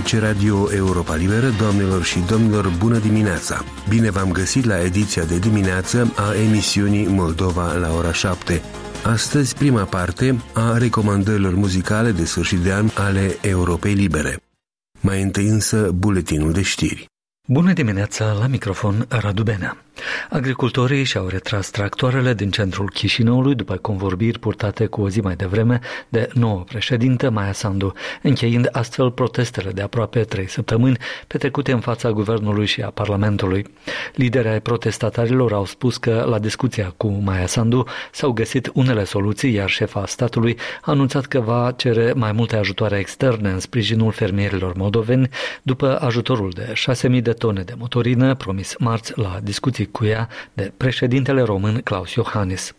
Aici Radio Europa Liberă, doamnelor și domnilor, bună dimineața! Bine v-am găsit la ediția de dimineață a emisiunii Moldova la ora 7. Astăzi, prima parte a recomandărilor muzicale de sfârșit de an ale Europei Libere. Mai întâi însă, buletinul de știri. Bună dimineața, la microfon Radu Benea. Agricultorii și-au retras tractoarele din centrul Chișinăului după convorbiri purtate cu o zi mai devreme de noua președintă Maia Sandu, încheind astfel protestele de aproape 3 săptămâni petrecute în fața guvernului și a Parlamentului. Liderii ai protestatarilor au spus că la discuția cu Maia Sandu s-au găsit unele soluții, iar șefa statului a anunțat că va cere mai multe ajutoare externe în sprijinul fermierilor moldoveni după ajutorul de 6.000 de tone de motorină promis marți la discuții cu ea de președintele român Klaus Iohannis.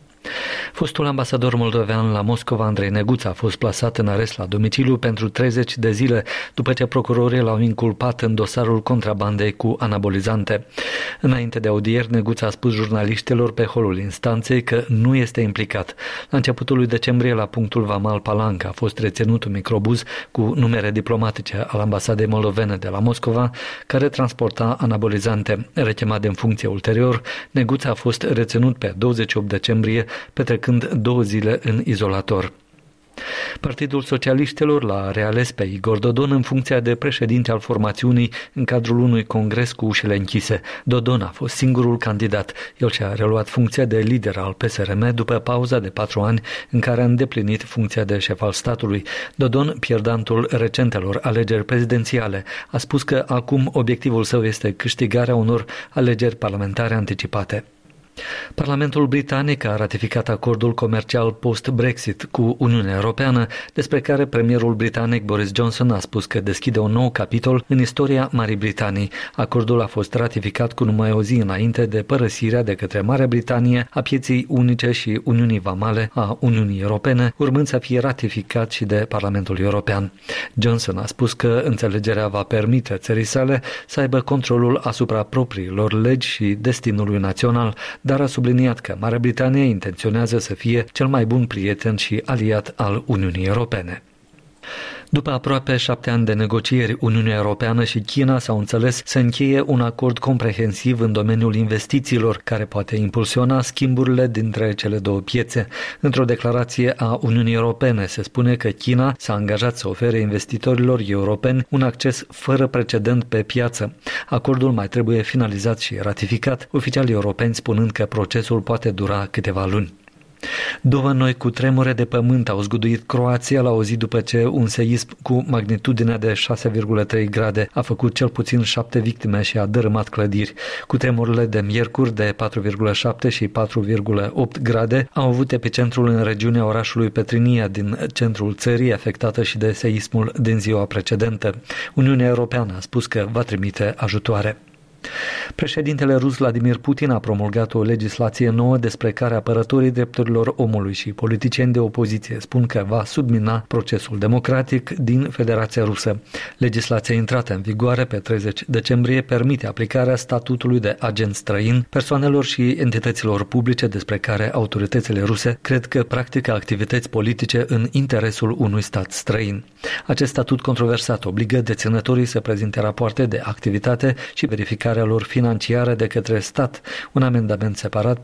Fostul ambasador moldovean la Moscova, Andrei Neguța, a fost plasat în arest la domiciliu pentru 30 de zile după ce procurorii l-au inculpat în dosarul contrabandei cu anabolizante. Înainte de audieri, Neguța a spus jurnaliștilor pe holul instanței că nu este implicat. La începutul lui decembrie, la punctul vamal Palanca, a fost reținut un microbuz cu numere diplomatice al ambasadei moldovene de la Moscova, care transporta anabolizante. Rechemat în funcție ulterior, Neguța a fost reținut pe 28 decembrie, petrecând 2 zile în izolator. Partidul Socialiștilor l-a reales pe Igor Dodon în funcția de președinte al formațiunii în cadrul unui congres cu ușile închise. Dodon a fost singurul candidat. El și-a reluat funcția de lider al PSRM după pauza de 4 ani în care a îndeplinit funcția de șef al statului. Dodon, pierdantul recentelor alegeri prezidențiale, a spus că acum obiectivul său este câștigarea unor alegeri parlamentare anticipate. Parlamentul britanic a ratificat acordul comercial post-Brexit cu Uniunea Europeană, despre care premierul britanic Boris Johnson a spus că deschide un nou capitol în istoria Marii Britanii. Acordul a fost ratificat cu numai o zi înainte de părăsirea de către Marea Britanie a pieței unice și Uniunii Vamale a Uniunii Europene, urmând să fie ratificat și de Parlamentul European. Johnson a spus că înțelegerea va permite țării sale să aibă controlul asupra propriilor legi și destinului național, dar a subliniat că Marea Britanie intenționează să fie cel mai bun prieten și aliat al Uniunii Europene. După aproape 7 ani de negocieri, Uniunea Europeană și China s-au înțeles să încheie un acord comprehensiv în domeniul investițiilor, care poate impulsiona schimburile dintre cele două piețe. Într-o declarație a Uniunii Europene se spune că China s-a angajat să ofere investitorilor europeni un acces fără precedent pe piață. Acordul mai trebuie finalizat și ratificat, oficialii europeni spunând că procesul poate dura câteva luni. 2 noi cutremure de pământ au zguduit Croația la o zi după ce un seism cu magnitudinea de 6,3 grade a făcut cel puțin 7 victime și a dărâmat clădiri. Cutremurile de miercuri de 4,7 și 4,8 grade au avut epicentrul în regiunea orașului Petrinia din centrul țării, afectată și de seismul din ziua precedentă. Uniunea Europeană a spus că va trimite ajutoare. Președintele rus Vladimir Putin a promulgat o legislație nouă despre care apărătorii drepturilor omului și politicieni de opoziție spun că va submina procesul democratic din Federația Rusă. Legislația intrată în vigoare pe 30 decembrie permite aplicarea statutului de agent străin persoanelor și entităților publice despre care autoritățile ruse cred că practică activități politice în interesul unui stat străin. Acest statut controversat obligă deținătorii să prezinte rapoarte de activitate și verificarea lor financiară de către stat. Un amendament separat